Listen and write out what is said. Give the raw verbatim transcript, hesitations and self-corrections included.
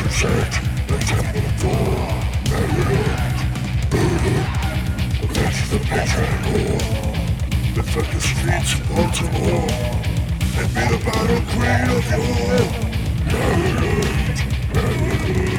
set the temple for Maryland. Burden against the patriot war. Defend the streets of Baltimore and be the battle queen of your Maryland, Maryland.